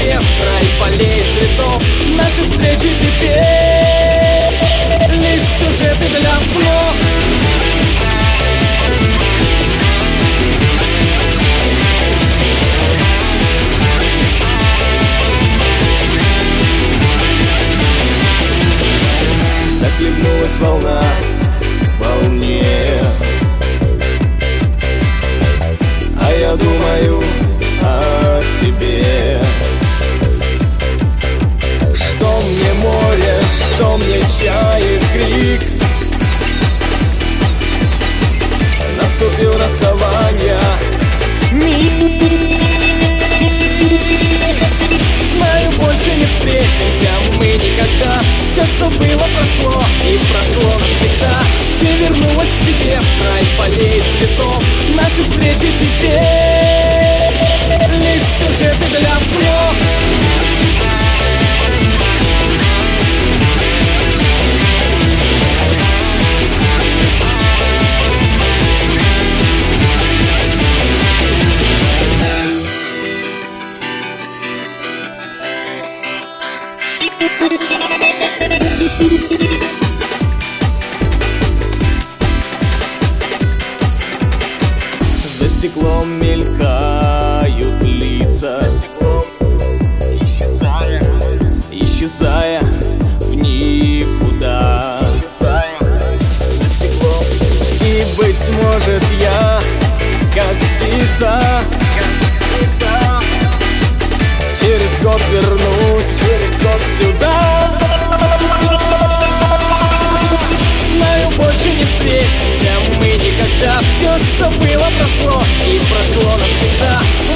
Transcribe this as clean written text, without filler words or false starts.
себе в край полей цветов. Наши встречи теперь лишь сюжеты для снов. Захлебнулась волна в волне, а я думаю о тебе. Что мне море, что мне чаек крик, наступил расставание миг. Знаю, больше не встретимся мы никогда. Все, что было, прошло и прошло навсегда. Ты вернулась к себе в край полей цветов. Наши встречи теперь лишь сюжеты для снов. За стеклом мелькают лица, исчезая в никуда. И, быть может, я, как птица, через год вернусь сюда. Знаю, больше не встретимся мы никогда. Все, что было, прошло и прошло навсегда.